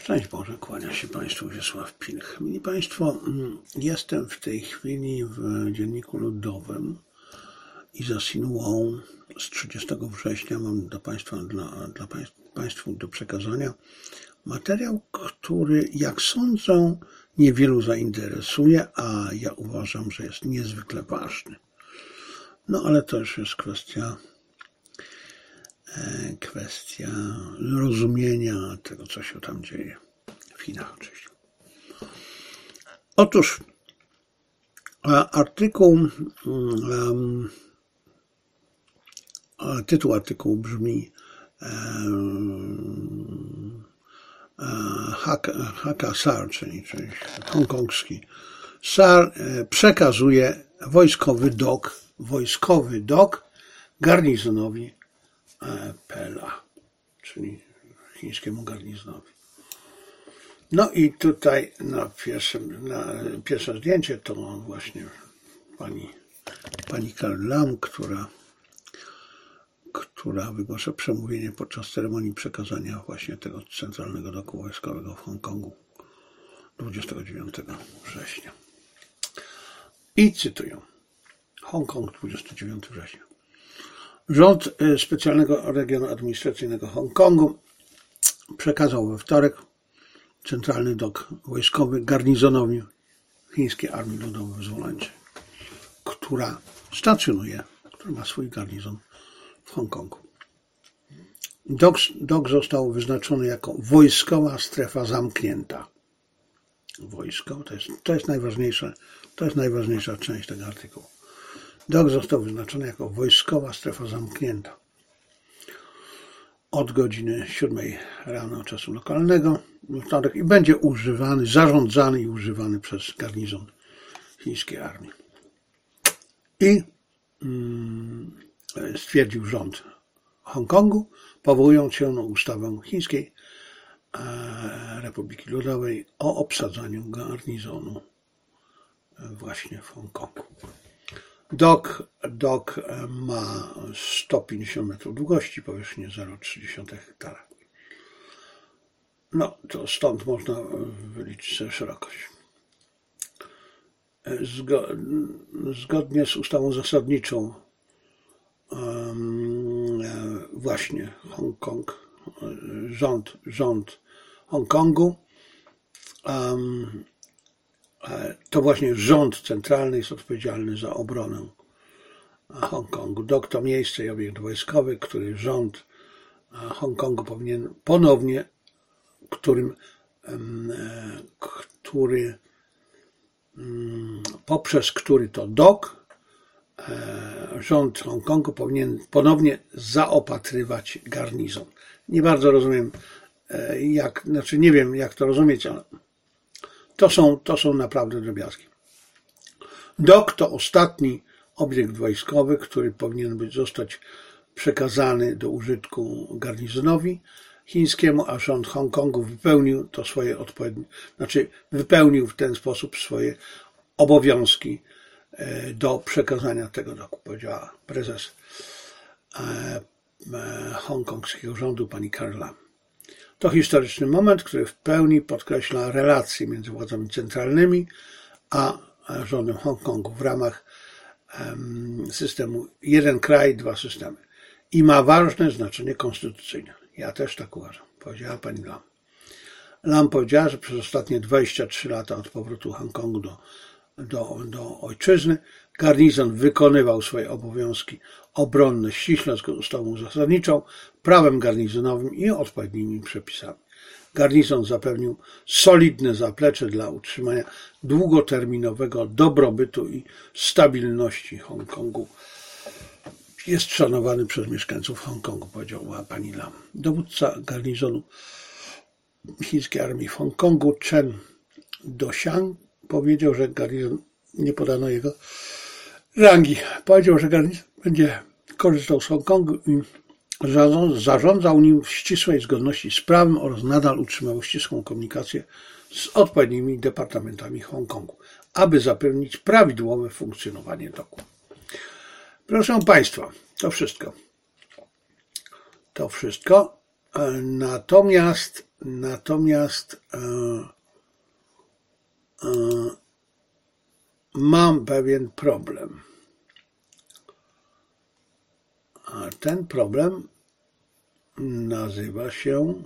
Szczęść Boże, kłania się Państwu Wiesław Pilch. Mili Państwo, jestem w tej chwili w Dzienniku Ludowym i za Sinuą z 30 września mam dla Państwu do przekazania materiał, który, jak sądzę, niewielu zainteresuje, a ja uważam, że jest niezwykle ważny. No ale to już jest kwestia rozumienia tego, co się tam dzieje w Chinach oczywiście. Otóż tytuł artykułu brzmi Hakka SAR, czyli hongkongski SAR przekazuje wojskowy dok garnizonowi PLA, czyli chińskiemu garnizonowi. No i tutaj na pierwsze zdjęcie to właśnie pani Carrie Lam, która wygłasza przemówienie podczas ceremonii przekazania właśnie tego centralnego doku wojskowego w Hongkongu 29 września. I cytuję. Hongkong, 29 września. Rząd Specjalnego Regionu Administracyjnego Hongkongu przekazał we wtorek centralny dok wojskowy garnizonowi Chińskiej Armii Ludowo-Wyzwoleńczej, która ma swój garnizon w Hongkongu. Dok został wyznaczony jako wojskowa strefa zamknięta. To jest najważniejsza część tego artykułu. Dok został wyznaczony jako wojskowa strefa zamknięta od godziny 7 rano czasu lokalnego i będzie zarządzany i używany przez garnizon chińskiej armii. I stwierdził rząd Hongkongu, powołując się na ustawę Chińskiej Republiki Ludowej o obsadzaniu garnizonu właśnie w Hongkongu. Dok ma 150 metrów długości, powierzchnię 0,3 hektara. No, to stąd można wyliczyć sobie szerokość. Zgodnie z ustawą zasadniczą właśnie rząd Hongkongu, to właśnie rząd centralny jest odpowiedzialny za obronę Hongkongu. Dok to miejsce i obiekt wojskowy, który rząd Hongkongu powinien ponownie, poprzez który to dok rząd Hongkongu powinien ponownie zaopatrywać garnizon. Nie bardzo rozumiem, nie wiem jak to rozumieć, ale to są naprawdę drobiazgi. Dok to ostatni obiekt wojskowy, który powinien zostać przekazany do użytku garnizonowi chińskiemu, a rząd Hongkongu wypełnił w ten sposób swoje obowiązki do przekazania tego doku, powiedziała prezes hongkongskiego rządu pani Carrie Lam. To historyczny moment, który w pełni podkreśla relacje między władzami centralnymi a rządem Hongkongu w ramach systemu jeden kraj, dwa systemy i ma ważne znaczenie konstytucyjne. Ja też tak uważam, powiedziała pani Lam. Lam powiedziała, że przez ostatnie 23 lata od powrotu Hongkongu do ojczyzny garnizon wykonywał swoje obowiązki obronne ściśle zgodnie z ustawą zasadniczą, prawem garnizonowym i odpowiednimi przepisami. Garnizon zapewnił solidne zaplecze dla utrzymania długoterminowego dobrobytu i stabilności Hongkongu. Jest szanowany przez mieszkańców Hongkongu, powiedziała pani Lam. Dowódca garnizonu chińskiej armii w Hongkongu, Chen Dosiang, powiedział, że garnizon, nie podano jego rangi, powiedział, że garnizon będzie korzystał z Hongkongu i zarządzał nim w ścisłej zgodności z prawem oraz nadal utrzymał ścisłą komunikację z odpowiednimi departamentami Hongkongu, aby zapewnić prawidłowe funkcjonowanie doku. Proszę Państwa, to wszystko. Natomiast mam pewien problem. A ten problem nazywa się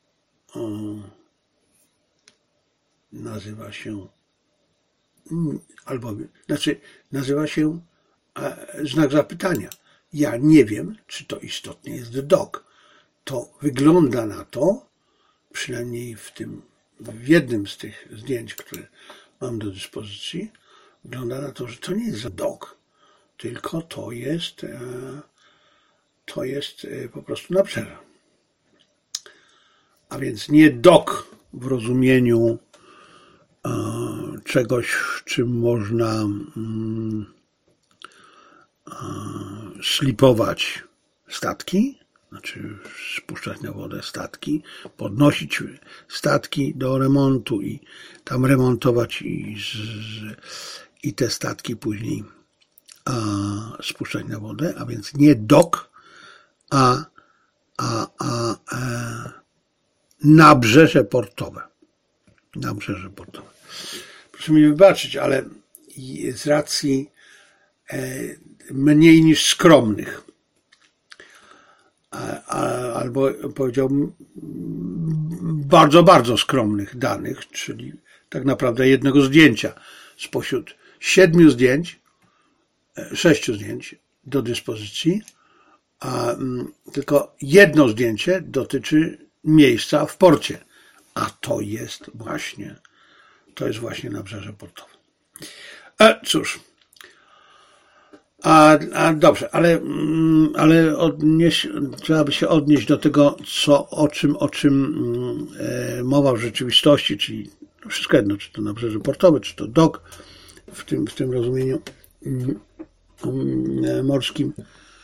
znak zapytania. Ja nie wiem, czy to istotnie jest dog. To wygląda na to, przynajmniej w jednym z tych zdjęć, które mam do dyspozycji, wygląda na to, że to nie jest dog, tylko to jest po prostu nabrzeże. A więc nie dog w rozumieniu czegoś, w czym można slipować statki, znaczy spuszczać na wodę statki, podnosić statki do remontu i tam remontować i te statki później spuszczać na wodę, a więc nie dog, a nabrzeże portowe. Nabrzeże portowe. Proszę mi wybaczyć, ale z racji mniej niż skromnych, albo powiedziałbym bardzo, bardzo skromnych danych, czyli tak naprawdę jednego zdjęcia spośród 6 zdjęć do dyspozycji, a tylko jedno zdjęcie dotyczy miejsca w porcie, a to jest właśnie nabrzeże portowe. Cóż, dobrze, ale trzeba by się odnieść do tego, o czym mowa w rzeczywistości, czyli wszystko jedno, czy to nabrzeże portowe, czy to dog w tym rozumieniu morskim.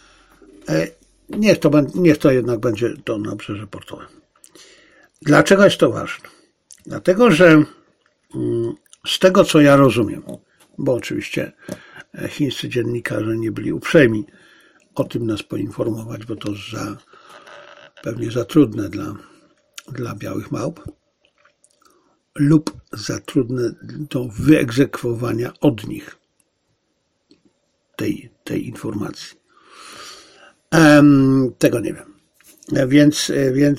Niech to jednak będzie to nabrzeże portowe. Dlaczego jest to ważne? Dlatego, że z tego, co ja rozumiem, bo oczywiście chińscy dziennikarze nie byli uprzejmi o tym nas poinformować, bo to pewnie za trudne dla białych małp lub za trudne do wyegzekwowania od nich tej informacji. Tego nie wiem. Więc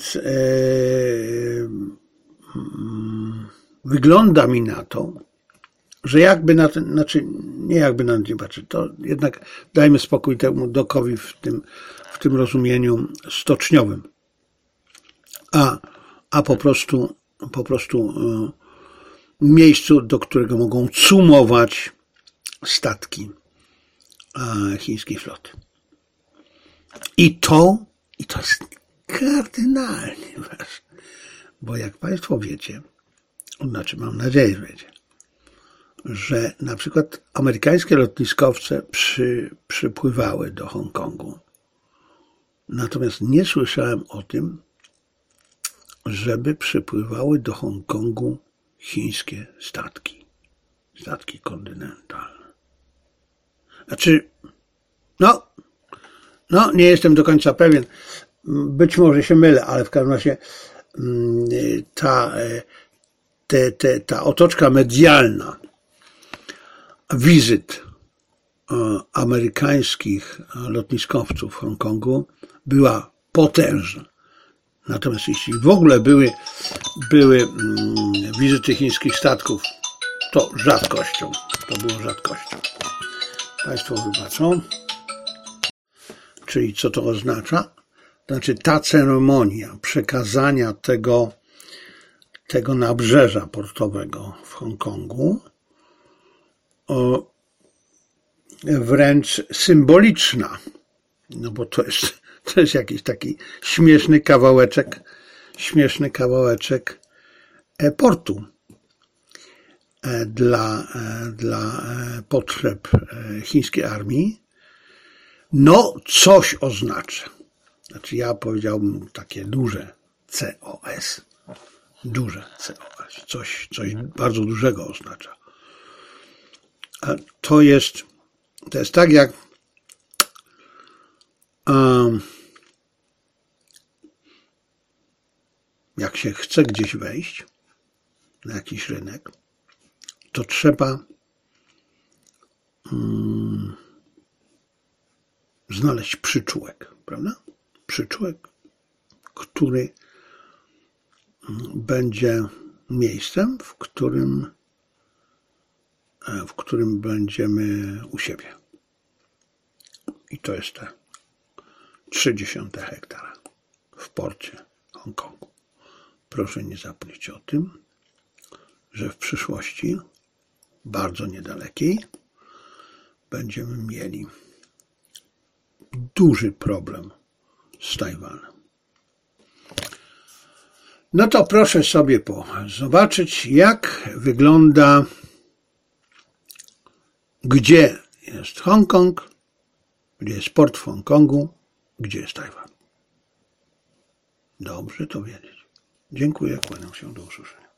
wygląda mi na to, że jakby na ten, znaczy nie jakby na nie patrzeć, to jednak dajmy spokój temu dokowi w tym rozumieniu stoczniowym, a po prostu miejscu, do którego mogą cumować statki chińskiej floty. I to jest kardynalnie ważne, bo jak Państwo wiecie, znaczy mam nadzieję, że wiecie, że na przykład amerykańskie lotniskowce przypływały do Hongkongu. Natomiast nie słyszałem o tym, żeby przypływały do Hongkongu chińskie statki kontynentalne. Znaczy, nie jestem do końca pewien. Być może się mylę, ale w każdym razie ta otoczka medialna wizyt amerykańskich lotniskowców w Hongkongu była potężna. Natomiast jeśli w ogóle były wizyty chińskich statków, to rzadkością. To było rzadkością. Państwo wybaczą. Czyli co to oznacza? To znaczy ta ceremonia przekazania tego nabrzeża portowego w Hongkongu wręcz symboliczna, no bo to jest jakiś taki śmieszny kawałeczek portu dla potrzeb chińskiej armii. No, coś oznacza. Znaczy ja powiedziałbym takie duże COS. Duże COS. Coś bardzo dużego oznacza. A to jest tak jak jak się chce gdzieś wejść, na jakiś rynek, to trzeba znaleźć przyczółek, prawda? Przyczółek, który będzie miejscem, w którym będziemy u siebie. I to jest te 0,3 hektara w porcie Hongkongu. Proszę nie zapomnieć o tym, że w przyszłości, bardzo niedalekiej, będziemy mieli duży problem z Tajwanem. No to proszę sobie zobaczyć, jak wygląda, gdzie jest Hongkong, gdzie jest port w Hongkongu, gdzie jest Tajwan. Dobrze to wiedzieć. Dziękuję, kłaniam się, do usłyszenia.